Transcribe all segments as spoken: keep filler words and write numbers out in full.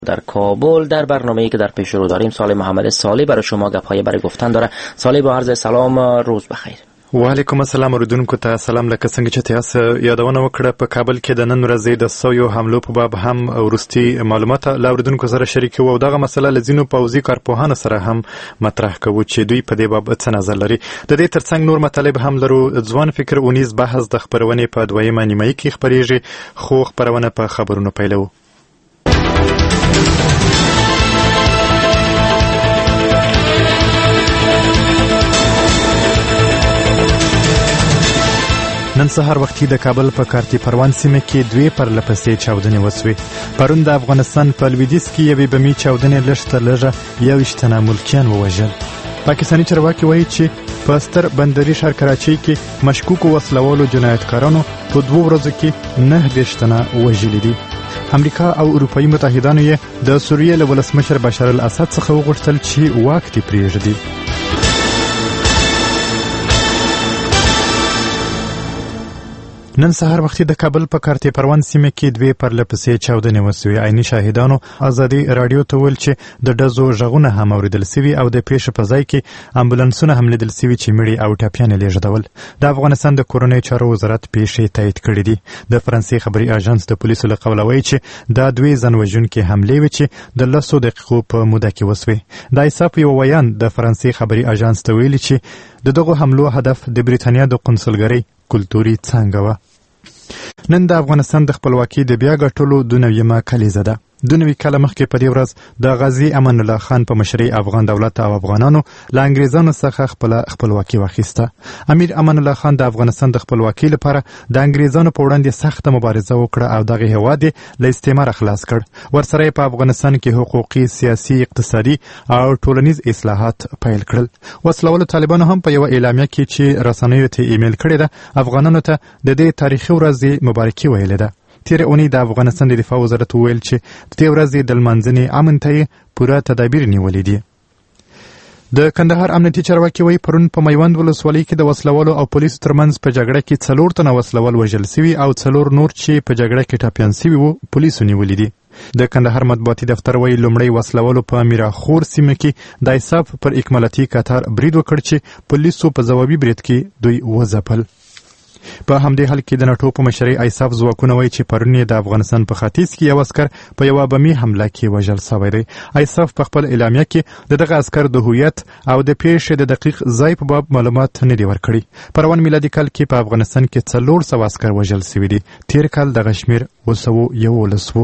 در کابل در برنامه‌ای که در پیش رو داریم صالح محمد صالح برای شما گپ‌های برای گفتن داره. صالح با عرض سلام، روز بخیر. و علیکم السلام اوریدونکو ته سلام. لکه څنګه چې تاسو یادونه وکړه په کابل کې د نن ورځې د سویو حملو په باب هم ورستي معلومات لا اوریدونکو سره شریکو او دغه مسله لزینو پوزي کارپوهانو سره هم مطرح کوو چې دوی په دې باب څه نظر لري. د دې ترڅنګ نور مطالب هم لرو. ځوان فکر اونیز بحث د خبرونې په دویمه نیمایي کې خبرېږي، خو خبرونه په خبرونو پیلو. نن سهار وختي د کابل په کارتی پروان سیمه کې دوی پرلپسې چاودنې وسوې. پرون د افغانستان په لویدیځ کې یوې بمي چاودنې لږ تر لږه یوویشت تنه ملکیان ووژل. پاکستاني چارواکي وایي چې په ستر بندري ښار کراچۍ کې مشکوکو وسلوالو جنایتکارانو په دوو ورځو کې نهه دېرش تنه وژلي دي. امریکا او اروپایي متحدانو یې د سوریې له ولسمشر بشار الاسد څخه وغوښتل چې واک دې پرېږدي. نن سهار وختي د کابل په کارتی پروان سیمه کې دوی پرلپسې چاودنې وسوې. عیني شاهدانو ازادي رادیو ته ویل چې د ډزو غږونه هم اوریدل سوي او د پیښې په ځای کې امبولانسونه هم لیدل سوي چې مړي او ټپیان یې لیږدول. د افغانستان د کورنیو چارو وزارت پیښې تایید کړې دي. د فرانسې خبري اژانس د پولیسو له قوله وایي چې دا دوی ځانوژونکې حملې وې چې د لسو دقیقو په موده کې وسوې. د ایساف یو ویان د فرانسې خبري اژانس ته ویلي چې د دغو حملو هدف د بریتانیا د قونسلګرۍ کلتوري څانګه وه. نن د افغانستان د خپلواکۍ د بیا ګټلو دوه نویمه کلیزه ده. دوه نوي کاله مخکې په دې ورځ د غازي امان الله خان په مشرۍ افغان دولت او افغانانو له انګریزانو څخه خپله خپلواکي واخیسته. امیر امان الله خان د افغانستان د خپلواکۍ لپاره د انګریزانو په وړاندې سخته مبارزه وکړه او دغه هېواد یې له استعماره خلاص کړ. ورسره یې په افغانستان کې حقوقي، سیاسي، اقتصادي او ټولنیز اصلاحات پیل کړل. وسلوالو طالبانو هم په یوه اعلامیه کې چې رسنیو ته ایمیل کړې ده افغانانو ته د دې تاریخي ورځې مبارکي ویلې ده. تیره اونۍ د افغانستان د دفاع وزارت وویل چې د دې ورځې د لمانځنې امن ته یې پوره تدابیر نیولې دي. د کندهار امنیتي چارواکي وایي پرون په میوند ولسوالۍ کې د وسلوالو او پولیسو ترمنځ په جګړه کې څلور تنه وسلوال وژل سوي او څلور نور چې په جګړه کې ټپیان سوي وو پولیسو نیولي دي. د کندهار مطبوعاتي دفتر وایي لومړی وسلوالو په میراخور سیمه کې د ایساف پر اکمالاتي کتار برید وکړ چې پولیسو په ځوابي برید کې دوی وځپل. په همدې حال کې د ناټو په مشرۍ ایساف ځواکونه وایي چې پرون یې د افغانستان په ختیځ کې یو عسکر په یوه بمي حمله کې وژل سوی دی. ایساف په خپل اعلامیه کې د دغه عسکر د هویت او د پیښې د دقیق ځای په باب معلومات نه دي ورکړي. په روان میلادي کال کې په افغانستان کې څلور سوه عسکر وژل سوي دي. تیر کال دغه شمېر اوه سوه یولس و.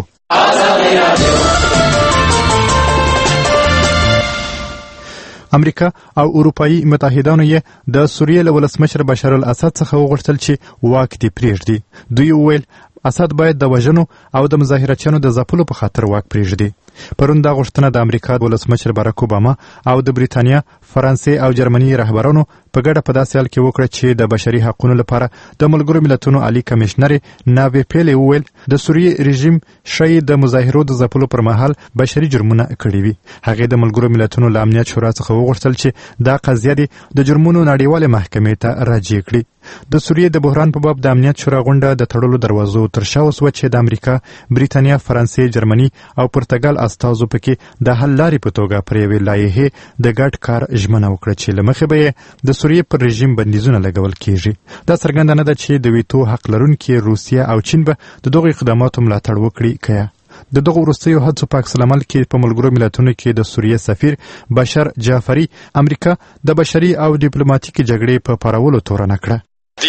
امریکا او اروپایي متحدانو یې د سوریې له ولسمشر بشار الاسد څخه وغوښتل چې واک دې پرېږدي. دوی وویل اسد باید د وژنو او د مظاهرچیانو د ځپلو په خاطر واک پرېږدي. پرون دا غوښتنه د امریکا ولسمشر باراک اوباما او د بریتانیا، فرانسې او جرمني رهبرانو په ګډه په داسې حال کې وکړه چې د بشري حقونو لپاره د ملګرو ملتونو عالي کمشنر ناوې پیلې وویل د سوریې رژیم ښایي د مظاهرو د ځپلو پر مهال بشري جرمونه کړي وي. هغې د ملګرو ملتونو له امنیت شورا څخه وغوښتل چې دا قضیه دې د جرمونو نړیوالې محکمې ته راجع کړي. د سوریې د بحران په باب د امنیت شورا غونډه د تړلو دروازو تر شا وسوه چې د امریکا، بریتانیا، فرانسې، جرمني او پرتګال استازو پکې د حل لارې په توګه پر یوې لایحې د ګډ کار ژمنه وکړه چې له مخې به یې د سوریې پر رژیم بندیزونه لګول کیږي. دا څرګنده نه ده چې د ویتو حق لرونکي روسیه او چین به د دغو اقداماتو ملاتړ وکړي که یا. د دغو وروستیو هڅو په عکس العمل کې په ملګرو ملتونو کې د سوریې سفیر بشر جعفري امریکا د بشري او ډیپلوماتیکي جګړې په پارولو تورنه کړه. د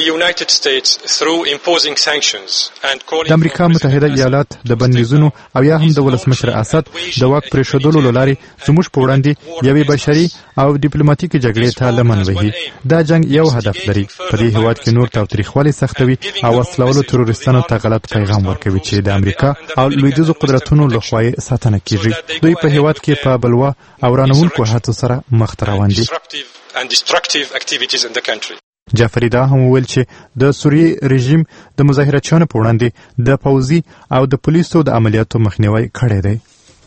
امریکا متحده ایالات د بندیزونو او یا هم د ولسمشر اسد د واک پرېښودلو له لارې زموږ په وړاندې یوې بشري او ډیپلوماتیکي جګړې ته لمن وهي. دا جنګ یو هدف لري، په دې هېواد کې نور تاوتریخوالی سختوي او وسلوالو تروریستانو ته غلط پیغام ورکوي چې د امریکا او لویدیځو قدرتونو لخوا یې ساتنه کیږي. دوی په هېواد کې په بلوا او رانوونکو هڅو سره مخته روان دي. جعفری دا هم وویل چې د سوریې رژیم د مظاهرچیانو په وړاندې د پوځي او د پولیسو د عملیاتو مخنیوی کړی دی.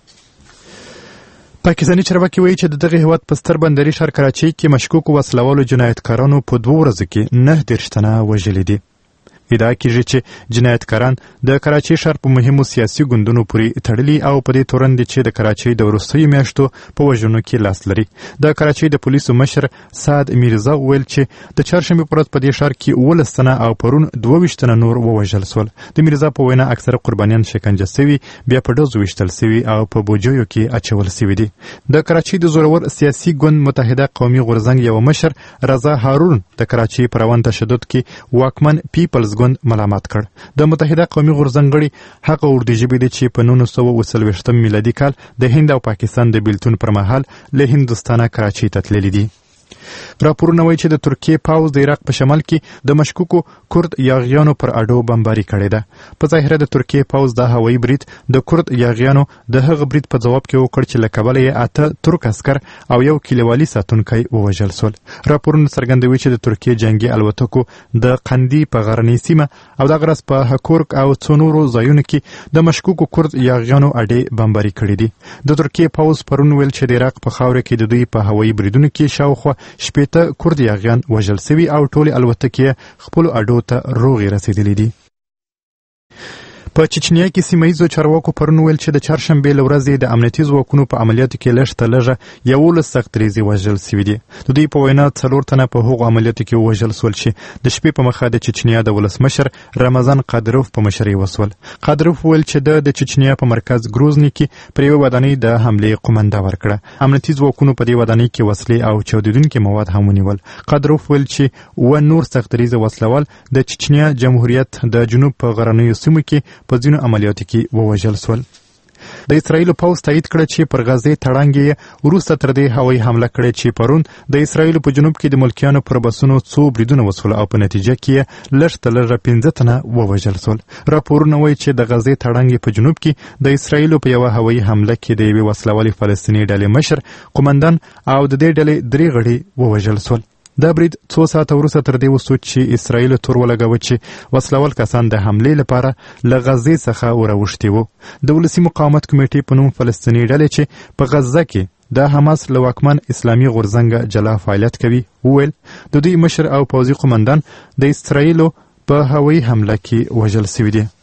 پاکستاني چارواکي وایي چې د دغه هېواد په ستر بندري ښار کراچۍ کې مشکوکو وسلوالو جنایتکارانو په دوو ورځو کې نهه دېرش تنه وژلي دي. ادعا کیږي چې جنایتکاران د کراچۍ ښار په مهمو سیاسي ګوندونو پورې تړلي او په دې تورن دي چې د کراچۍ د وروستیو میاشتو په وژنو کې لاس لري. د کراچۍ د پولیسو مشر سعد میرزا وویل چې د چهارشنبې په ورځ په دې ښار کې اوولس تنه او پرون دوه ویشت تنه نور ووژل سول. د میرزا په وینا اکثره قربانیان شکنجه سوي، بیا په ډزو ویشتل سوي او په بوجیو کې اچول سوي دي. د کراچۍ د زورور سیاسي ګوند متحده قومي غورځنګ یو مشر رضا هارون د کراچۍ پر روان تشدد کې واکمن پیپلز ګوند ملامت کړ. د متحده قومي غورځنګ غړي هغه اردو ژبې دي چې په نولس سوه اوه څلوېښتم میلادي کال د هند او پاکستان د بیلتون پر مهال له هندوستانه کراچۍ ته تللي دي. راپورونه وایي چې د ترکیې پاوز د عراق په شمال کې د مشکوکو کورد یاغیانو پر اډو بمباري کړې ده. په ظاهره د ترکیې پاوز د هوایي برید د کورد یاغیانو د هغه برید په ځواب کې وکړ چې له کبله یې اته ترک عسکر او یو کلیوالي ساتونکی ووژل سول. راپورونه څرګندوي چې د ترکیې جنگي الوتکو د قندي په غرنۍ سیمه او دغه راز په هکورک او څو نورو ځایونو کې د مشکوکو کورد یاغیانو اډې بمباري کړې دي. د ترکیې پاوز پرون ویل چې د عراق په خاوره کې د دوی په هوایي بریدونو کې شاوخوا شپېته کورد یاغیان وژل سوي او ټولې الوتکې خپلو اډو ته روغې رسېدلې دي. په چچنیا کې سیمه ییزو چارواکو پرون ویل چې د چهارشنبې له ورځې د امنیتي ځواکونو په عملیاتو کې لږ تر لږه یولس سختدریځې وژل سوي دي. د دوی په وینا څلور تنه په هغو عملیاتو کې ووژل سول چې د شپې په مخه د چچنیا د ولسمشر رمضان قادروف په مشرۍ وسول. قادروف ویل چې د د چچنیا په مرکز ګروزني کې پر یوه ودانۍ د حملې قومنده ورکړه. امنیتي ځواکونو په دې ودانۍ کې وسلې او چاودېدونکي مواد هم ونیول. قادروف ویل چې اووه نور سختدریځه وسلوال د چچنیا جمهوریت د جنوب په غرنیو سیمو کې په ځینو عملیاتو کې ووژل سول. د اسرائیلو پوځ تایید کړه چې پر غزې تړانګې یې وروسته تر دې هوایي حمله کړې چې پرون د اسرائیلو په جنوب کې د ملکیانو پر بسونو څو بریدونه وسول او په نتیجه کې یې لږ تر لږه پنځه تنه ووژل سول. راپورونه وایي چې د غزې تړانګې په جنوب کې د اسرائیلو په یوه هوایي حمله کې د یوې وسلوالې فلسطیني ډلې مشر، قومندان او د دې ډلې درې غړي ووژل سول. دا برید څو ساعته وروسته تر دې وسو چې اسرائیل تور ولګاوه چې وسلوال کسان د حملې لپاره له غزې څخه وراوښتي وو. د ولسي مقاومت کمیټې په نوم فلسطیني ډلې چې په غزه کې د حماس له واکمن اسلامي غورځنګ جلا فعالیت کوي وویل د دوی مشر او پوځي قومندان د اسرائیلو په هوایي حمله کې وژل سوي دي.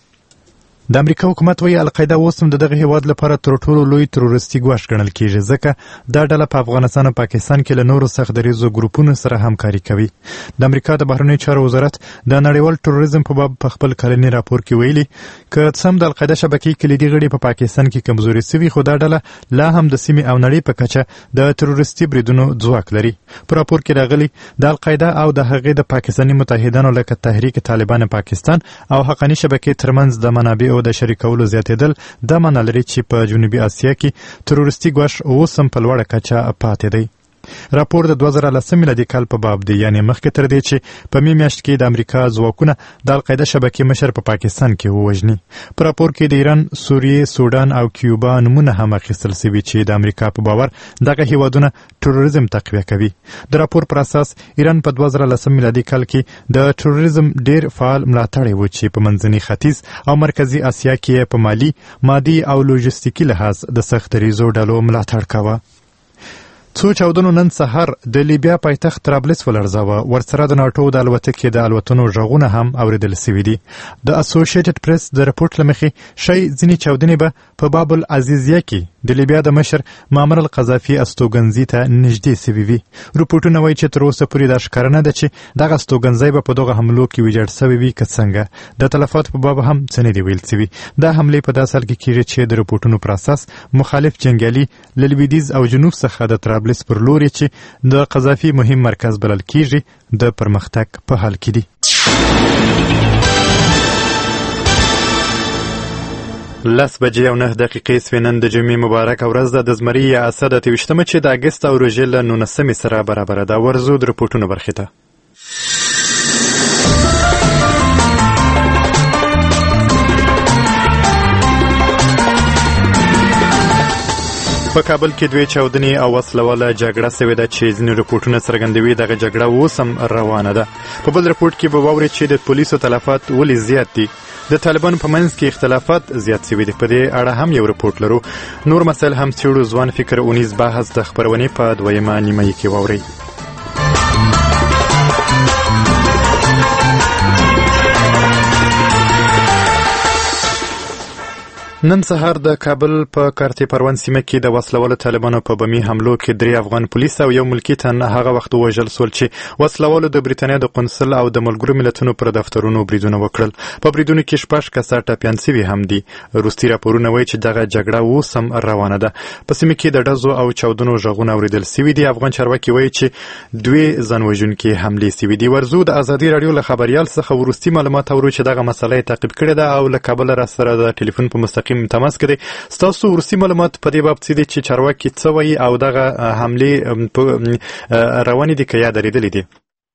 د امریکا حکومت وایي القاعده اوس هم د دغه هیواد لپاره تر ټولو لوی تروریستي ګواښ ګڼل کیږي، ځکه دا ډله په افغانستان او پاکستان کې له نورو سختدریځو ګروپونو سره همکاري کوي. د امریکا د بهرنیو چارو وزارت د نړیوال تروریزم په باب په خپل کلني راپور کې ویلي که څه هم د القاعده شبکې کلیدي غړي په پاکستان کې کمزوري سوي، خو دا ډله لا هم د سیمې او نړۍ په کچه د تروریستي بریدونو ځواک لري. په راپور کې راغلي د القاعده او د هغې د پاکستاني متحدانو لکه تحریک طالبان پاکستان او حقاني شبکې ترمنځ د منابعو د شریکولو زیاتېدل دا معنی لري چې په جنوبي اسیا کې تروریستي ګواښ اوس هم په لوړه کچه پاتې دی. راپور د دوه زره لسم میلادي کال په باب دی، یعنی مخکې تر دې چې په مې میاشت کې د امریکا ځواکونه د القاعده شبکې مشر په پاکستان کې ووژني. په راپور کې د ایران، سوریې، سودان او کیوبا نومونه هم اخیستل سوي چې د امریکا په باور دغه هیوادونه تروریزم تقویه کوي. د راپور پر اساس ایران په دوه زره لسم میلادي کال کې د تروریزم ډیر فعال ملاتړی و چې په منځني ختیځ او مرکزي اسیا کې په مالی، مادي او لوجستیکي لحاظ د سختدریځو ډلو ملاتړ کاوه. څو چاودنو نن سهار د لیبیا پایتخت طرابلس ولړزاوه. ورسره د ناټو د الوتکې د الوتنو غږونه هم اوریدل سوي دي. د اسوسییټډ پریس د رپورټ له مخې ښایي ځینې چاودنې به په باب العزیزیه کې د لیبیا د مشر معمر القذافي استوګنځي ته نږدې سوي وي. رپورټونه وایي چې تر اوسه پورې دا ښکاره نه ده چې دغه استوګنځی به په دغه حملو کې ویجاړ سوی وي که څنګه. د تلفاتو په باب هم څه نه دي ویل سوي. دا حملې په داسې حال کې کیږي چې د رپورټونو پر اساس مخالف جنګیالي له لویدیځ او جنوب څخه د طرابلس پر لوري چې د قذافي مهم مرکز بلل کیږي د پرمختګ په حال کې دي. لس بجې او نه دقیقې سوې. نن د جمعې مبارکه ورځ ده، د زمري یا اسد اته ویشتمه چې د اګست او روژې له نولسمې سره برابره ده. ورځو د رپورټونو برخې ته. په کابل کې دوی چاودنې او وسلواله جګړه سوې ده چې ځینې رپورټونه څرګندوي دغه جګړه اوس هم روانه ده. په بل رپورټ کې به واورئ چې د پولیسو تلفات ولې زیات دي. د طالبانو په منځ کې اختلافات زیات سوي دي. په دې اړه هم یو رپورټ لرو. نور مسایل هم څېړو. ځوان فکر اونیز بحث د خپرونې په دویمه نیمایي کې واورئ. نن سهار د کابل په کارتي پروان سیمه کې د وسلوالو طالبانو په بمي حملو کې درې افغان پولیس او یو ملکی تن هغه وخت وژل سول چې وسلوالو د بریتانیا د قونسل او د ملګرو ملتونو پر دفترونو بریدونه وکړل. په بریدونو کې شپږ کسه ټپیان سوي هم دي. روسي راپورونه وایي چې دغه جګړه اوس هم روانه ده. په سیمه کې د ډزو او چاودنو غږونه اورېدل سوي دي. افغان چارواکي وایي چې دوی ځانوژونکي حملې سوي دي. ورزو د ازادي راډیو له خبريال څخه وروستي معلومات اورو چې دغه مسله تعقیب کړې ده او له کابل را سره د ټلیفون په مستقیم تماس کړي. ستاسو وروستي معلومات په دې باب څه دي چې چارواکي څه وایي او دغه حملې روانې دي که یا درېدلې دي؟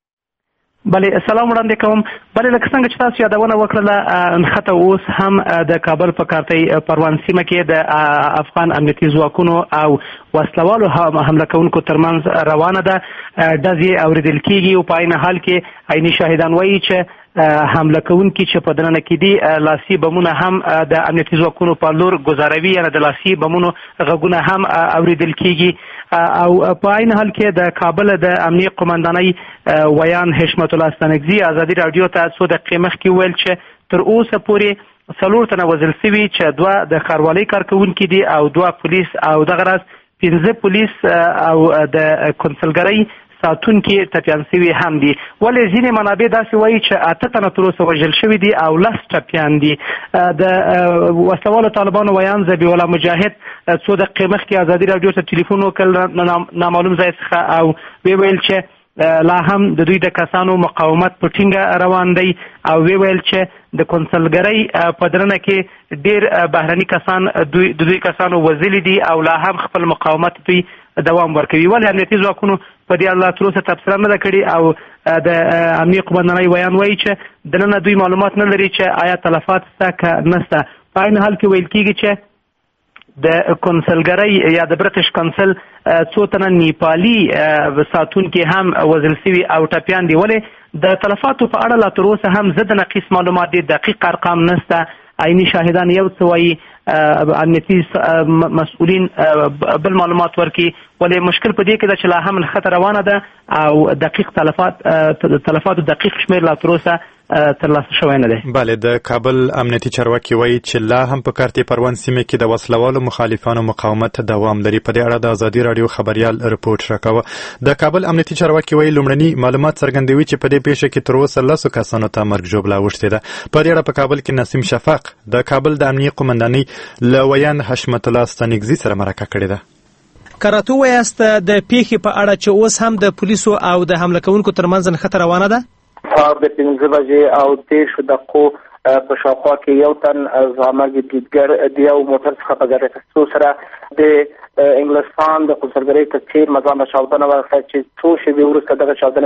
بله سلام وړاندې کوم. بله لکه څنګه چې تاسو یادونه وکړله نښته اوس هم د کابل په کارتي پروان سیمه کې د افغان امنیتي ځواکونو او وسلوالو حمله کوونکو ترمنځ روانه ده. ډزې اورېدل کېږي او په عین حال کې عیني شاهدان وایي چې حمله کوونکي چې په دننه کې دي لاسي بمونه هم د امنیتي ځواکونو په لور ګزاروي، یعنې د لاسي بمونو غږونه هم اورېدل کېږي. او په عین حال کې د کابل د امنیه قمندانۍ ویان حشمت الله ستانکزي ازادي راډیو ته څو دقیقې مخکې وویل چې تر اوسه پورې څلور تنه وژل سوي چې دوه د ښاروالۍ کارکوونکي دي او دوه پولیس او دغه راز پنځه پولیس او د کنسلګرۍ ساتونکي ټپیان سوي هم دي. ولې ځینې منابع داسې وایي چې اته تنه تر اوسه وژل شوي دي او لس ټپیان دي. د وسلوالو طالبانو ویان ذبیح الله مجاهد څو دقیقې مخکې ازادي راډیو ته ټلیفون وکړ نامعلوم ځای څخه او وی ویل چې لا هم د دوی د کسانو مقاومت په ټینګه روان دی او وی ویل چې د کنسلګرۍ په درنه کې ډېر بهرني کسان دوی د دوی کسانو وژلي دي او لا هم خپل مقاومت دوی دوام ورکوي. ولې امنیتي ځواکونو په دې اړه تر اوسه تبصره نه ده کړې او د امنیه قمندانۍ ویان وایي چې دننه دوی معلومات نه لري چې آیا تلفات شته که نشته. په عین حال کې ویل کېږي چې د کنسلګرۍ یا د برټش کنسل څو تنه نیپالي ساتونکي هم وژل سوي او ټپیان دي. ولې د تلفاتو په اړه لا تر اوسه هم زه د نقیص معلومات دي، دقیق ارقام نشته. عیني شاهدان یو څه وایي، امنیتي مسؤلین بل معلومات ورکي. ولې مشکل په دې کې ده چې لا هم نښته روانه ده او دقیق تلفات تلفاتو دقیق شمېر لا تر اوسه ترلاسه شوی نه دی. بله د کابل امنیتي چارواکي وایي چې لا هم په کارتي پروان سیمه کې د وسلوالو مخالفانو مقاومت دوام لري. په دې اړه د ازادي راډیو خبريال رپورټ راکاوه. د کابل امنیتي چارواکي وایي لومړني معلومات څرګندوي چې په دې پیښه کې تر اوسه لسو کسانو ته مرګ ژوبله اوښتې ده. په دې اړه په کابل کې نسیم شفق د کابل د امنیه قمندانۍ له ویان حشمت الله ستانکزي سره مرکه کړې ده. کراته وایاست د پیښې په اړه چې اوس هم د پولیسو او د حمله کوونکو ترمنځ نښته روانه ده؟ سهار د پنځه بجې او دېرشو دقیقو په شاوخوا کې یو تن زعامرګي بریدګر د یو موټر څخه په ګټه اخیستو سره د انګلستان د کنسلګرۍ ته تېر مزامه چاودنه ورکړه چې څو شېبې وروسته دغه چاودنې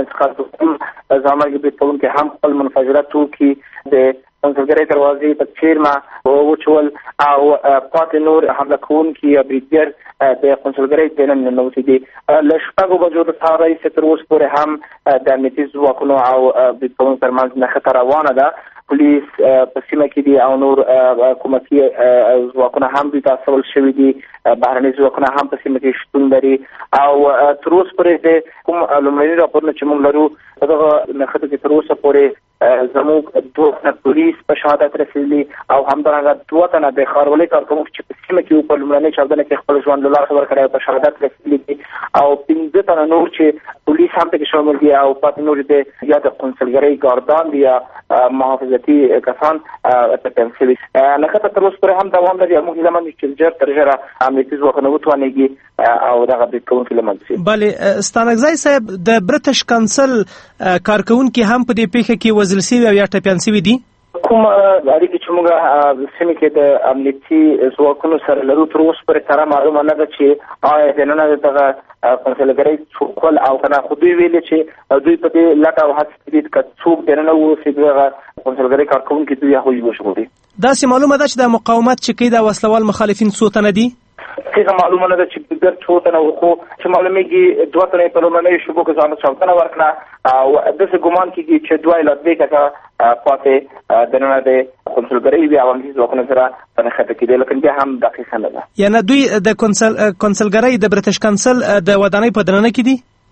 څخه زعامرګي برید کوونکي هم خپل منفجره توکي د کنسلګرۍ دروازې ته چیرمه وچول او پاتې نور حمله کوونکي یا بریدګر د کنسلګرۍ دننه ننوتي دي. له شپږو بجو د سهار راهیسې تر اوسه پورې هم د امنیتي ځواکونو او برید کوونکو ترمنځ نښته روانه ده. پولیس په سیمه کې دي او نور حکومتي ځواکونه هم دوی ته استول شوي دي. بهرني ځواکونه هم په سیمه کې شتون لري او تر اوسه پورې د کوم لومړني راپورونه چې موږ لرو دغه نښتو کې تر اوسه پورې زموږ دوه تنه پولیس په شهادت رسېدلي او همدارنګه دوه تنه د ښاروالۍ کارکوونکي چې په سیمه کې په لومړنۍ چاودنه کې خپل ژوند له لاسه ورکړی او په شهادت رسېدلي دي او پنځه تنه نور چې پولیس هم پکې شامل دي او پاتې نور د یا د کنسلګرۍ ګاردان دي یا محافظتي کسان ټپیان شوي. نښته تر اوسه پورې هم دوام لري. موږ هیله مند یو چې ژر تر ژره امنیتي ځواکونه وتوانېږي او دغه برید کوونکي له منځه شي. بلې ستانکزی صاحب د برټش کنسل کارکوونکي هم په دې پیښه کې وژل سوي او یا ټپیان سوي دي؟ کوم اړیکې چې موږ سیمه کې د امنیتي ځواکونو سره لرو تر اوسه پورې کره معلومه نه ده چې آیا دننه دغه کنسلګرۍ څوکول او کنه خو دوی ویلي چې دوی په دې لټه او هڅه کې دي که څوک دننه واوسي دغه کنسلګرۍ کارکوونکي دوی هغوی وژغوري. داسې معلومه ده چې د مقاومت چې کوي د وسلوال مخالفین څو تنه دي؟ څه معلومه نه ده چې بریدګر څو تنه و خو چې معلومیږي دوه تنه په لومړنیو شېبو کې ځان چاودنه ورکړه او داسې ګمان کېږي چې دوه اله درې کسه پاتې دننه د کنسلګرۍ بیا امنیتي ځواکونو سره په نښته کې دي لیکن بیا هم دقیقه نه ده. یعنې دوی د کنسلګرۍ د برټش کنسل د ودانۍ په دننه کې دي؟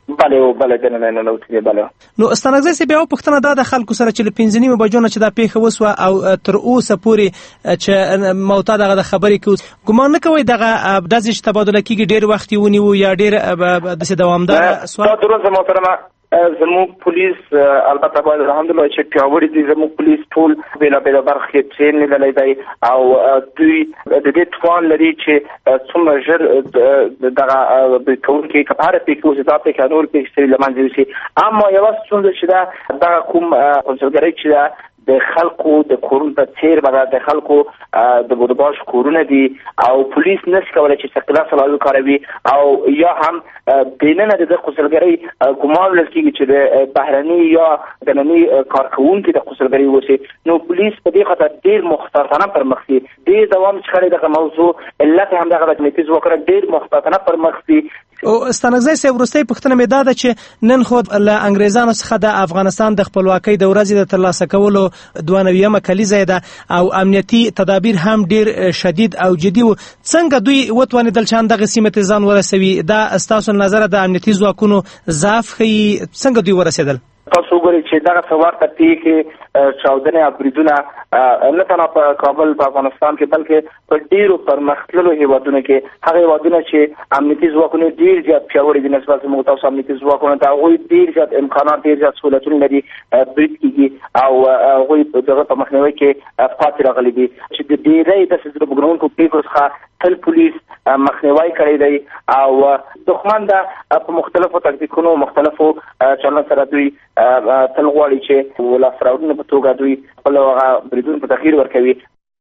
بله او بله د نه نه نوځي بله. نو ستانګزی سي بیا پښتنه دا د خلکو سره چې پنځه نیمه بجو نه چې دا پیښه وسوه او تر اوسه پورې چې موتا دغه د خبرې کوي ګمان نه کوي دغه داسې چې تبادله کیږي ډیر وخت ونیو یا ډیر د دوامدار سوال. دا درته محترمه زموږ پولیس البته باید الحمدلله چې پیاوړي دي زموږ پولیس ټول بلا بلا برخې ټرین لري دی او دوی د دې توان لري چې څومره ژر دغه د کوونکي کپاره پیکوز دا په قانون کې چې لمانځي شي. اما یو څه چې دا د کوم کنسولګری چې د خلکو د کورونو په څیر به د خلکو د بودباش کورونه دي او پولیس نشي کولای چې څکلا سلالو کاروي او یا هم دینه د قصلګری ګمان لکه چې د بهرني یا د ننني کارکونکو د قصلګری وسی نو پولیس په دې خاطر ډیر مختصرانه پر مخ دي د دوام څخه دغه موضوع علت هم دغه د نتیجه وکړه ډیر مختصرانه پر مخ دي. او ستانګزی سي ورستۍ پښتنه مې دا ده چې نن خو له انګریزانو څخه د افغانستان د خپلواکۍ د ورځې د ترلاسه کولو دوه نویمه کلیزه ده او امنیتي تدابیر هم ډیر شدید او جدي وو. څنګه دوی وتوانیدل چې دغه سیمه ته ځان ورسوي؟ دا ستاسو نظر د امنیتي ځواکونو ضعف ښیي؟ څنګه دوی ورسېدل؟ تاسو ګورئ چې دغه څوار ته کې چاودنې او بریدونه نه تنها په کابل په افغانستان کې بلکې په ډیرو پرمختللو هیوادونو کې هغه هیوادونه چې امنیتي ځواکونه ډیر زیات پیاوړي دي نسبت زموږ تاسو امنیتي ځواکونه ته هغوی ډیر زیات امکانات ډیر زیات سهولتونه لري برید کېږي او هغوی دغه په مخنیوي کې پاتې راغلي دي چې د ډیرۍ داسې زړه بوږنوونکو پرېکړو څخه تل پولیس مخنیوي کړی دی او دښمن د په مختلفو تکتیکونو مختلفو چلن سره دوی تل غواړي چې ولا فراډونه په توګه دوی خپل هغه بریدونه په تغییر ورکوي.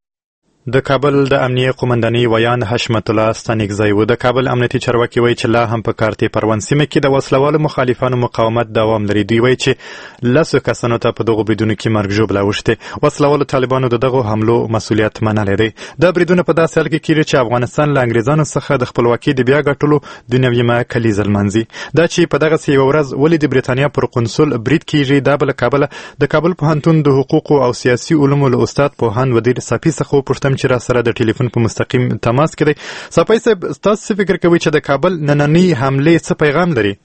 د کابل د امنیه قومندانۍ ویان حشمت الله ستانکزی و. د کابل امنیتي چارواکي وایي چې لا هم په کارتې پروان سیمه کې د وسلوالو مخالفانو مقاومت دوام لري. دوی وایي چې لسو کسانو ته په دغو بریدونو کې مرګ ژوبله اوښتې. وسلوالو طالبانو د دغو حملو مسؤلیت منلی دی. دا بریدونه په داسې حال کې کېږي چې افغانستان له انګریزانو څخه د خپلواکۍ د بیا ګټلو دوه نویمه کلیزه لمانځي. دا چې په دغسې یوه ورځ ولې د برېټانیا پر قونسل برید کېږي دا به له کابله د کابل پوهنتون د حقوقو او سیاسي علومو له استاد پوهاند ودیر صافي څخه وپوښتم چې را سره د ټلیفون په مستقیم تماس کې دی. صافي صاحب تاسو څه فکر کوئ چې د کابل نننۍ حملې څه پیغام لري؟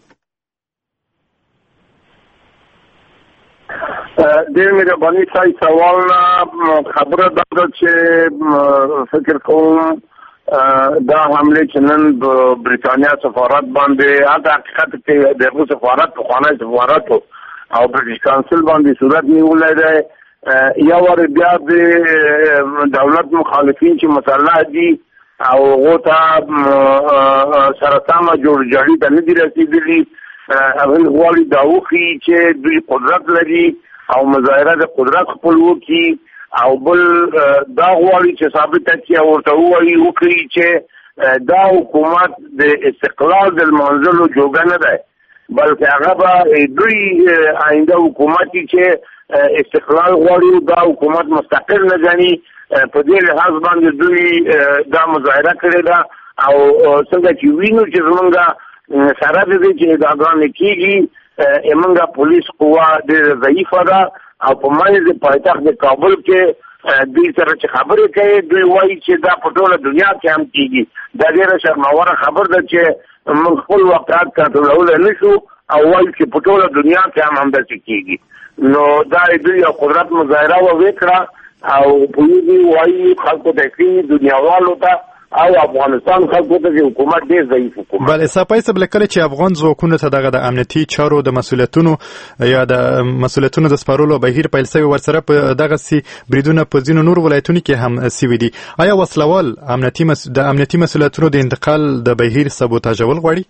ډېر مهرباني صاحب سوال خبره دا ده چې فکر کوم دا حملې چې نن د برېټانیا سفارت باندې هغه حقیقت کې د هغو سفارت پخوانی سفارت او برټش کانسل باندې صورت نیولی دی. یا ور بیا د دولت مخالفین چې مسلح دي او هغو ته سره سمه جوړجاړي ته نه دي رسېدلي هغوی غواړي دا وښيي چې دوی قدرت لري او مظاهره د قدرت خپل وکړي او بل دا غواړي چې ثابته کړي او ورته ووایي وکړي چې دا حکومت د استقلال د لمانځلو جوګه نه دی بلکې هغه به دوی آینده حکومت چې استقلال غواړي دا حکومت مستقل نه ګڼي. په دې لحاظ باندې دوی دا مظاهره کړې ده او څنګه چې وینو چې زمونږ سره د دې چې ادعاګانې کېږي زمونږ پولیس قوه ډېره ضعیفه ده او په منځ د پایتخت د کابل کې دوی سره چې خبرې کوي دوی وایي چې دا په ټوله دنیا کې هم کېږي. دا ډېره شرموره خبر ده چې موږ خپل واقعات کنټرولولی نه شو او وایي چې په ټوله دنیا کې هم همداسې کېږي. نو دا دوی یو قدرت مظاهره وکړه او پولیس وایي خلکو ته ښیي دنیاوالو ته او افغانستان خلکو ته چې حکومت ډېر ضعیف حکومت. بله صافي صاحب کله چې افغان ځواکونو ته دغه د امنیتي چارو د مسؤلیتونو یا د مسؤلیتونو د سپارلو بهیر پیل شوی ورسره په دغسې بریدونه په ځینو نور ولایتونو کې هم سوي دي. آیا وسلوال امنیتي مس... د امنیتي مسؤلیتونو د انتقال د بهیر سبوتاژول غواړي؟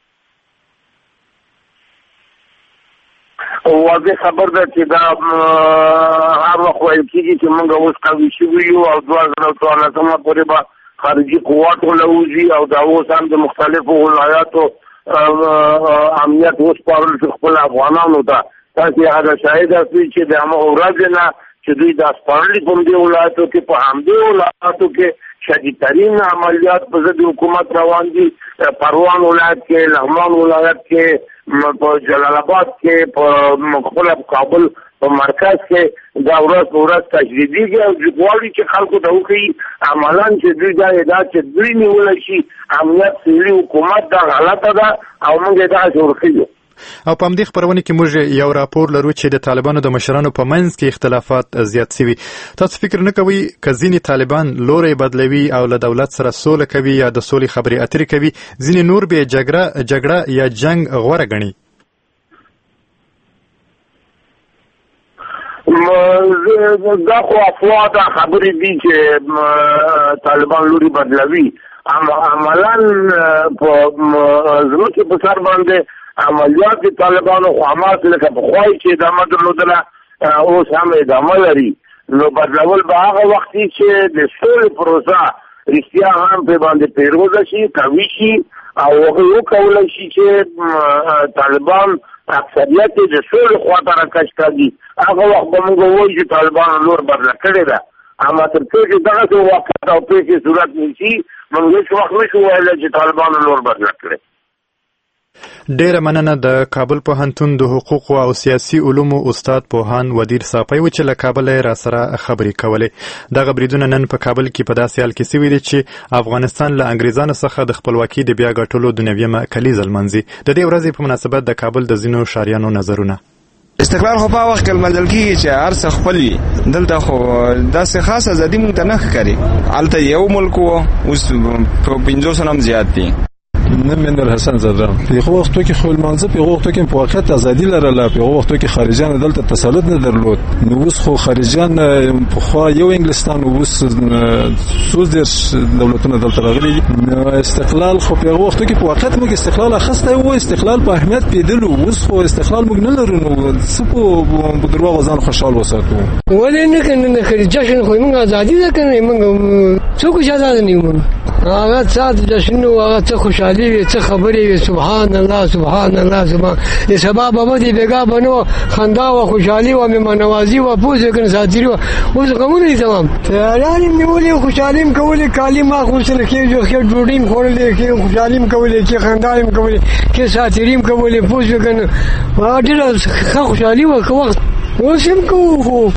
واضح خبر ده چې دا هر وخت ویل کېږي چې موږ اوس قوي شوي یو او دوه زره څوارلسمه پورې به خارجي قواتو لوځي او دا اوس هم د مختلفو ولایاتو امنیت وسپارل شو خپل افغانانو ته. تاسې هغه شاهد یاستئ چې د همغه ورځې نه چې دوی دا سپارلي په همدې ولایاتو کې په همدې ولایاتو کې شدیدترین عملیات په ضد حکومت روان دي. پروان ولایت کې، لغمان ولایت کې، په جلال آباد کې، په خپل کابل په مرکز کې دا ورځ په ورځ تجدیدېږي او غواړي چې خلکو ته وښیي عملاً چې دوی دا ادعا چې دوی نیولی شي امنیت سوي حکومت دا غلطه ده او موږ یې دغسې ورښیو. او په همدې خپرونه کې موږ یو راپور لرو چې د طالبانو د مشرانو په منځ کې اختلافات زیات شوي. تاسو فکر نه کوئ که ځینې طالبان لوری بدلوي او له دولت سره سوله کوي یا د سولې خبرې اترې کوي، ځینې نور به جګړه جګړه یا جنگ غوره ګڼي؟ دا خو افوا ده، خبرې دي چې طالبان لوري بدلوي. عملا په ځمکې په سر باندې عملیات د طالبانو خو هماغسې لکه پخوای چې ادامه درلودله اوس هم ادامه لري. نو بدلول به هغه وخت چې د سولې پروسه رښتیا هم پرې باندې پیروزه شي، قوي شي او هغوی وکولی شي چې طالبان اکثریت د سولې خواته راکش کړي. هغه وخت به موږ ووایو چې طالبانو لور بدله کړې ده. اما تر څو چې دغسې واقعات او پېښې صورت نیسي، موږ هېڅ وخت نشو ویلی چې طالبانو لور بدله کړې. ډیره مننه. د کابل پوهنتون د حقوقو او سیاسي علومو استاد پوهان ودیر صافی و چې له کابله را سره خبرې کولې. دغه بریدونه نن په کابل کې په داسې حال کې سوي دي چې افغانستان له انګریزانو څخه د خپلواکۍ د بیا ګټلو د نویمه کلیزه لمانځي. د دې ورځې په مناسبت د کابل د ځینو ښاریانو نظرونه. استقلال خو په وخت کې منځل کېږي چې هر څه خپل وي. دلته خو داسې خاصه ازادي موږ ته نه ښکاري. هلته یو ملک و، اوس په پنځوسو نه هم زیات دي. نه منیر حسن زدرم په هغه وختو کې خو المنځ په هغه وختو کې په واقعیت ازادي لرله. په هغه وختو کې خارجيان دلته تسلط نه درلود. نو اوس خو خارجيان په خو یو انګلستان او اوس سوزر دولتونه دلته راغلي. استقلال خو په هغه وختو کې په واقعیت موږ استقلال اخسته او استقلال په اهمیت پیدلو. اوس خو استقلال موږ نه لرو. نو سپو په دروا وزن خوشحال وساتو. ولې نه کنه خارجي جشن خو موږ ازادي ده کنه موږ څوک آزاد نه یو. هغه څه جشن او هغه څه خوشحالي وي، څه خبرې وي. سبحان الله سبحان الله سبحان الله. سبا بابا دې بیګا بنو خندا او خوشحالي او مهمانوازي او پوزه کنه ساتيرو اوس کومه دي تمام. یارانې نیولې خوشحالیم کولې کالیم اخو سره کې جو خې ډوډیم خورلې کې خوشحالیم کولې کې خندایم کولې کې ساتيریم کولې پوزه کنه ډېر خوشحالي وکړه. اوس هم کوو.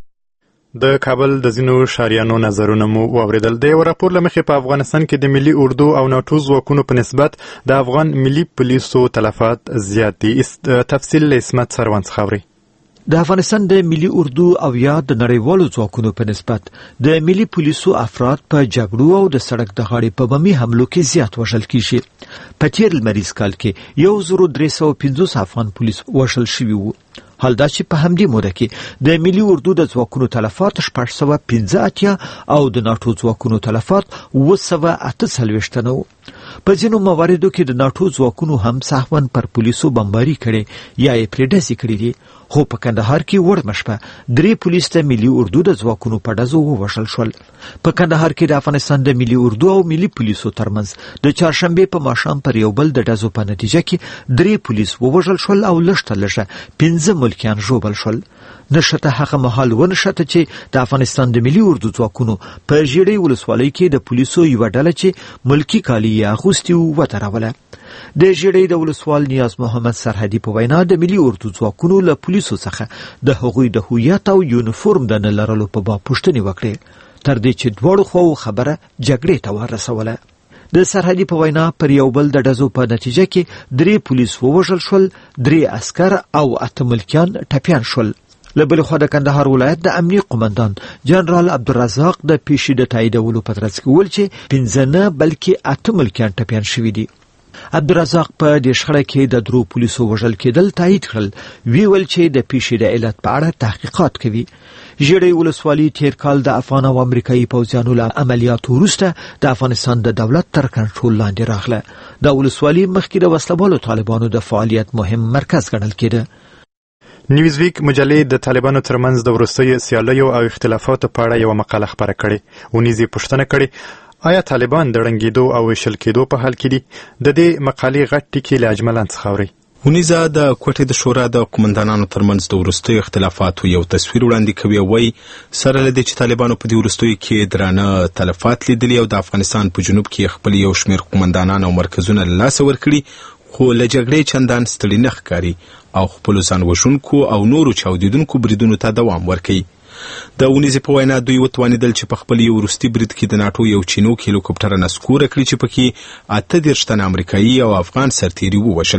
د کابل د ځینو ښاریانو نظرونه مو واورېدل. د یو راپور له مخې په افغانستان کې د ملي اردو او ناټو ځواکونو په نسبت د افغان ملي پولیسو تلفات زیات دي. تفصیل له عصمت سروان څخه اورئ. د افغانستان د ملي اردو او یا د نړیوالو ځواکونو په نسبت د ملي پولیسو افراد په جګړو او د سړک د غاړې په بمي حملو کې زیات وژل کیږي. په تیر لمریز کال کې یو زر درې سوه پنځوس افغان پولیس وژل شوي وو. حال دا چې په همدې موده کې د ملي اردو د ځواکونو تلفات شپږ سوه پنځه اتیا او د ناټو ځواکونو تلفات اوه سوه اته څلوېښت تنه وو. په ځینو مواردو کې د ناټو ځواکونو هم سهوا پر پولیسو بمباري کړې یا یې پرې ډزې کړې دي. خو په کندهار کې وړمه شپه درې پولیس د ملي اردو د ځواکونو په ډزو ووژل شول. په کندهار کې د افغانستان د ملي اردو او ملي پولیسو ترمنځ د چهارشنبې په ماښام پر یو بل د ډزو په نتیجه کې درې پولیس ووژل شول او لږ تر لږه پنځه ملکیان ژوبل شول. نشته هغه مهال ونشته چې د افغانستان د ملي اردو ځواکونو په ژیړۍ ولسوالۍ کې د پولیسو یوه ډله چې ملکي کالي یې اغوستي وو ودروله. د ژیړۍ د ولسوال نیاز محمد سرحدي په وینا د ملي اردو ځواکونو له پولیسو څخه د هغوی د هویت او یونیفورم د نه لرلو په باب پوښتنې وکړې، تر دې چې دواړو خواو خبره جګړې ته ورسوله. د سرحدي په وینا پر یو بل د ډزو په نتیجه کې درې پولیس ووژل شول، درې عسکر او اته ملکیان ټپیان شول. له بلې خوا د کندهار ولایت د امنیه قومندان جنرال عبدالرزاق د پیښې د تاییدولو په ترڅ کې وویل چې پنځه نه بلکې اته ملکیان ټپیان شوي دي. عبدالرزاق په دې شخړه کې د درو پولیسو وژل کېدل تایید کړل. ویل چې د پیښې د علت په اړه تحقیقات کوي. ژیړۍ ولسوالي تیر کال د افغان او امریکایي پوځیانو له عملیاتو وروسته د افغانستان د دولت تر کنټرول لاندې راغله. دا ولسوالي مخکې د وسلهوالو طالبانو د فعالیت مهم مرکز ګڼل کېده. نیوزویک مجلې د طالبانو ترمنځ د وروستیو سیالیو او اختلافاتو په اړه یوه مقاله خپره کړې. ونیز یې پوښتنه کړې آیا طالبان د ړنګېدو او ویشل کېدو په حال کې دي؟ د دې مقالې غټ ټکي له اجملا څخه اورئ. ونیزه د کوټې د شورا د قومندانانو ترمنځ د وروستیو اختلافاتو یو تصویر وړاندې کوي. وایي سره له دې چې طالبانو په دې وروستیو کې درانه تلفات لیدلي او د افغانستان په جنوب کې خپل یو شمېر قومندانان او مرکزونه له لاسه ورکړي، خو له جګړې چندان ستړي نه ښکاري او خپلو ځان وژونکو او نورو چاودېدونکو بریدونو ته دوام ورکوي. د ونیزې په وینا دوی وتوانېدل چې په خپل یو وروستي برید کې د ناټو یو چینوک هلیکوپټر نسکوره کړي چې پکې اته دېرش تنه امریکایي او افغان سرتیري ووژل.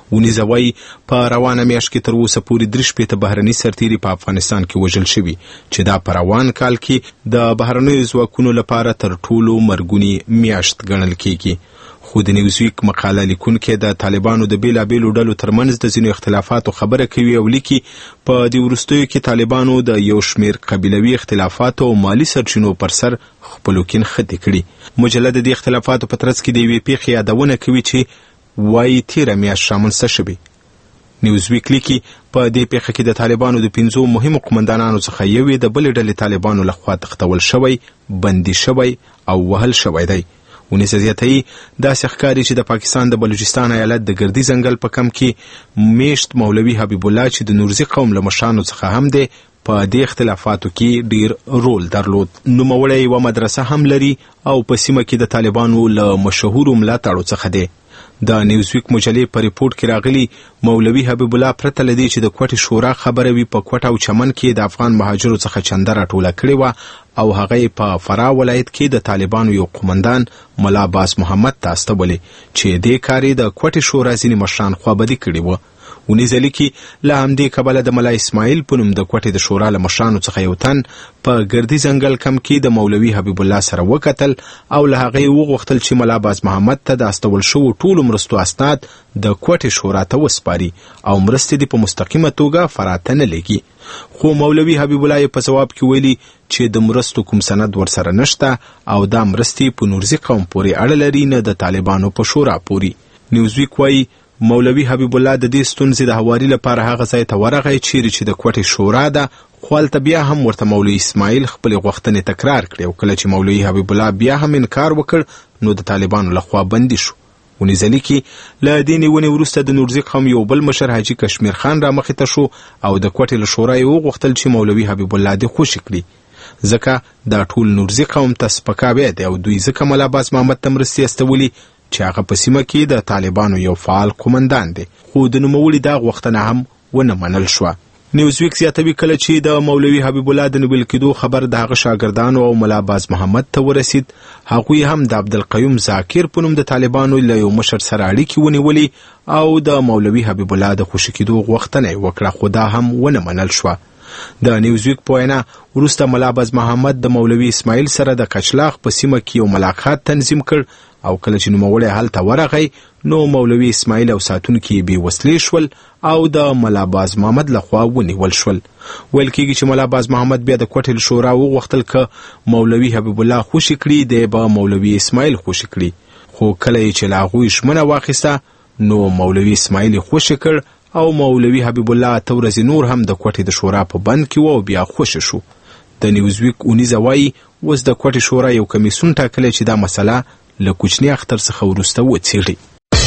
ونیزه وایي په روانه میاشت کې تر اوسه پورې درې شپېته بهرني سرتیري په افغانستان کې وژل شوي چې دا په روان کال کې د بهرنیو ځواکونو لپاره تر ټولو مرګونې میاشت ګڼل کیږي. خو د نیوزویک مقاله لیکونکي د طالبانو د بیلابیلو ډلو ترمنځ د ځینو اختلافاتو خبره کوي او لیکي په دې وروستیو کې طالبانو د یو شمېر قبیلوي اختلافاتو او مالي سرچینو پر سر خپلوکین خطي کړي. مجله د دې اختلافاتو په ترڅ کې د یوې پیښې یادونه کوي چې وایي تېره میاشت رامنځته شوې. نیوزویک لیکي په دې پیښه کې د طالبانو د پنځو مهمو قمندانانو څخه یوې د بلې ډلې طالبانو لخوا تختول شوی، بندي شوی او وهل شوی دی. ونیسه زیاتوي داسې ښکاري چې د پاکستان د بلوچستان ایالت د ګردي ځنګل په کم کې میشت مولوي حبیب الله چې د نورزي قوم له مشرانو څخه هم دی په دې اختلافاتو کې ډیر رول درلود. نوموړی یوه مدرسه هم لري او په سیمه کې د طالبانو له مشهورو ملاتړو څخه دی. د نیوزویک مجلې په ریپورت کې راغلی مولوي حبیب الله پرته له دې چې د کوټې شورا خبره وي په کوټه او چمن کې د افغان مهاجرو څخه چنده راټوله کړې وه او هغه په فراه ولایت کې د طالبانو یو قمندان ملا باز محمد ته استولی چې دې کار یې د کوټې شورا ځینې مشران خوابدي کړي وه. ونیزه لیکي له همدې کبله د ملا اسماعیل په نوم د کوټې د شورا له مشرانو څخه یو تن په ګردي ځنګل کم کې د مولوي حبیب الله سره وکتل او له هغه یې وغوښتل چې ملا باز محمد ته د استول شوو ټولو مرستو اسناد د کوټې شورا ته وسپاري او مرستې دې په مستقیمه توګه فراه ته نه لیږي. خو مولوي حبیب الله یې په ځواب کې ویلي چې د مرستو کوم سند ورسره نشته او دا مرستې په نورزي قوم پورې اړه لري نه د طالبانو په شورا پورې. نیوزویک وایي مولوي حبیب الله د دې ستونزې د هواري لپاره هغه ځای ته ورغی چیرې چې د کوټې شورا ده، خو هلته بیا هم ورته مولوي اسماعیل خپلې غوښتنې تکرار کړې او کله چې مولوي حبیب الله بیا هم انکار وکړ نو د طالبانو لخوا بندي شو. ونیزه لیکي له دې نیونې وروسته د نورزي قوم یو بل مشر حاجي کشمیر خان را مخې ته شو او د کوټې له شورا یې وغوښتل چې مولوي حبیب الله دې خوشي کړي ځکه دا ټول نورزي قوم ته سپکاوی دی او دوی ځکه ملا باز محمد ته مرستې استولي چې هغه په سیمه کې د طالبانو یو فعال قمندان دی. خو د نوموړي دا غوښتنه هم ونه منل شوه. نیوزویک زیاتوي کله چې د مولوي حبیب الله د نیول کېدو خبر د هغه شاګردانو او ملا باز محمد ته ورسید، هغوی هم د عبدالقیوم ذاکر په نوم د طالبانو له یو مشر سره اړیکې ونیولې او د مولوي حبیب الله د خوشي کېدو غوښتنه یې وکړه، خو دا هم ونه منل شوه. د نیوزویک په وینا وروسته ملا باز محمد د مولوي اسماعیل سره د کچلاغ په سیمه کې یو ملاقات تنظیم کړ او کله چې نوموړی هلته ورغی نو مولوي اسماعیل او ساتونکي یې بې وسلې شول او د ملا باز محمد لخوا ونیول شول. ویل کېږي چې ملا باز محمد بیا د کوټې له شورا وغوښتل که مولوي حبیب الله خوشي کړي دی به مولوي اسماعیل خوشي کړي، خو کله یې چې له هغوی ژمنه واخیسته نو مولوي اسماعیل یې خوشي کړ او مولوي حبیب الله اته ورځې نور هم د کوټې د شورا په بند کې و او بیا خوشي شو. د نیوزویک اونیزه وایي اوس د کوټې شورا یو کمیسیون ټاکلی چې دا مسله له کوچني اختر څخه وروسته وڅېړي.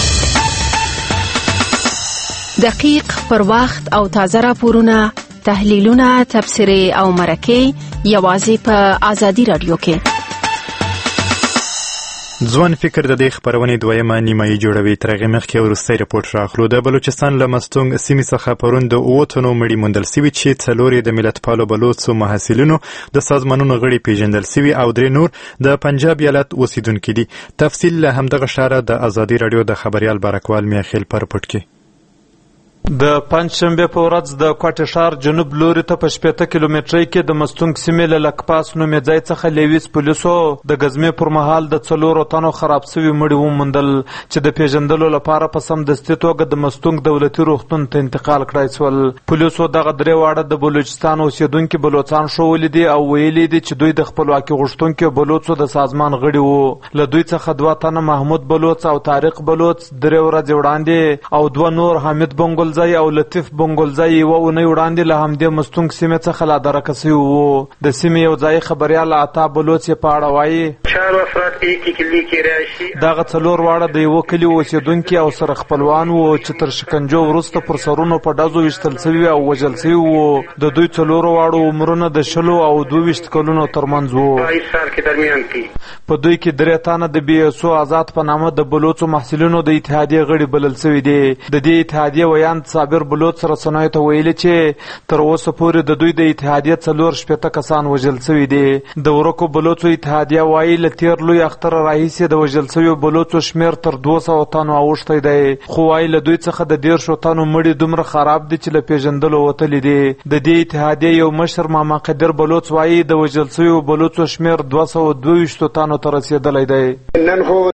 دقیق، پر وخت او تازه راپورونه، تحلیلونه، تبصرې او مرکې یوازې په آزادي رادیو کې. ځوان فکر د دې خپرونې دویمه نیمایي جوړوي. تر هغې مخکې وروستی رپورټ راخلو. د بلوچستان له مستونګ سیمې څخه پرون د اووه تنو مړي موندل سوي چې څلور یې د ملتپالو بلوڅو محصلینو د سازمانونو غړي پیژندل سوي او درې نور د پنجاب ایالت اوسیدونکي دي. تفصیل له همدغه ښاره د آزادي راډیو د خبریال بارکوال میاخیل په رپورټ کې. د پنجشنبه په ورځ د کوټې ښار جنوب لوري ته په شپېته کیلومترۍ کې د مستونګ سیمې له لکپاس نومې ځای څخه لیویس پولیسو د ګزمې پر مهال د څلورو تنو خراب سوي مړي وموندل چې د پیژندلو لپاره په سمدستي توګه د مستونګ دولتي روغتون ته انتقال کړای سول. پولیسو دغه درې واړه د بلوچستان اوسېدونکي بلوڅان ښوولي دي او ویلي دي چې دوی د خپلواکي غوښتونکو بلوڅو د سازمان غړي وو. له دوی څخه دوه تنه محمود بلوڅ او طارق بلوڅ درې ورځې وړاندې او دوه نور حمید بنګل او لطیف بنګلزی یوه اونۍ وړاندې له همدې مستونګ سیمې څخه لا درکه سوي وو. د سیمې یو ځایي خبریال عطا بلوڅ یې په اړه وایي دغه څلور واړه د یوه کلي اوسېدونکي او سره خپلوان وو چې تر شکنجو وروسته پر سرونو په ډزو ویشتل سوي او وژل سوي وو. د دوی څلورو واړو عمرونه د شلو او دوه ویشت کلونو ترمنځ وو. په دوی کې درې تنه د بي اس او آزاد په نامه د بلوڅو محصلینو د اتحادیې غړي بلل سوي دي. د دې اتحادیې ویاند صابر بلوچ رسنیو ته ویلي چې تر اوسه پورې د دوی د اتحادیې څلور شپېته کسان وژل شوي دي. د ورکو بلوچو اتحادیه وایي له تېر لوی اختره راهیسې د وژل شویو بلوچو شمېر تر دوه سوه تنو اوښتی دی، خو وایي له دوی څخه د دېرشو تنو مړي دومره خراب دي چې له پیژندلو وتلي دي. د دې اتحادیې یو مشر ماما قدر بلوچ وایي د وژل شویو بلوچو شمېر دوه سوه دوه ویشتو تنو ته رسېدلی دی. نن خو